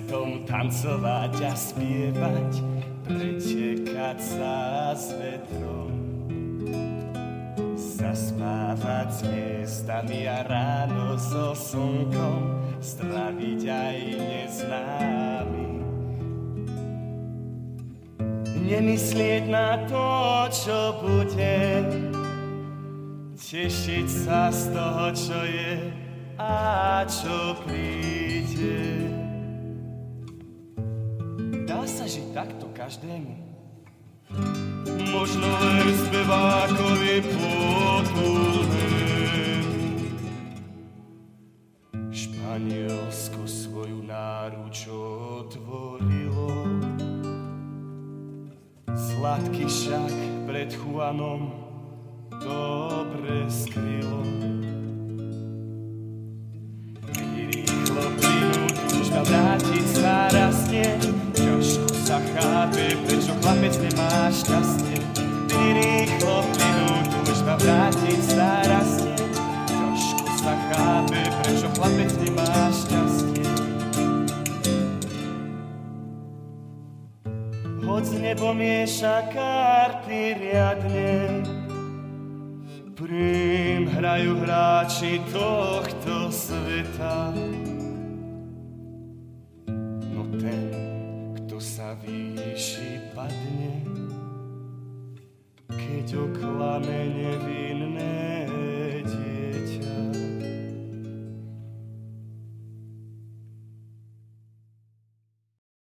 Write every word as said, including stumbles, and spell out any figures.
svetom tancovať a spievať, pretekať sa s vetrom, zaspávať s hviezdami a ráno so slnkom zdraviť aj neznámy. Nemyslieť na to, čo bude, tešiť sa z toho, čo je a čo príde. Dá sa žiť takto každému? Možno len spevákovi potulnému. Španielsko svoju náruč otvorilo, sladký šak pred Juanom dobre skrylo. Keď rýchlo plynú, túžba vrátiť sa rastie, ťažko sa chápe, prečo chlapec nemá šťastie. Keď rýchlo plynú, túžba vrátiť sa rastie, ťažko sa chápe, prečo chlapec nemá šťastie. Hoď z nebo mieša karty riadne, prím hrajú hráči tohto sveta. No ten, kto sa výši padne, keď oklame nevie